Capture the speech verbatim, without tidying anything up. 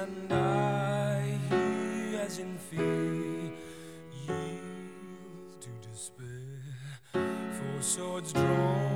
and I, he as in fear, yield to despair. For swords drawn